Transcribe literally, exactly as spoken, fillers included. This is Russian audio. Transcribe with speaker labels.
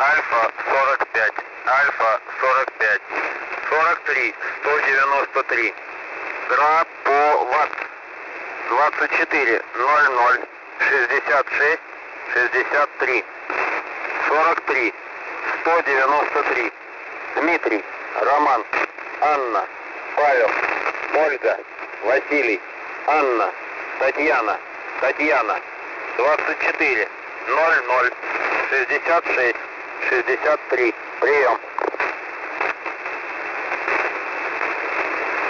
Speaker 1: Альфа сорок пять, Альфа сорок пять, сорок три, сто девяносто три. Граповат двадцать четыре ноль ноль шестьдесят шесть шестьдесят три. сорок три, сто девяносто три. Дмитрий, Роман, Анна, Павел, Ольга, Василий, Анна, Татьяна, Татьяна. двадцать четыре ноль ноль шестьдесят шесть шестьдесят три. Прием.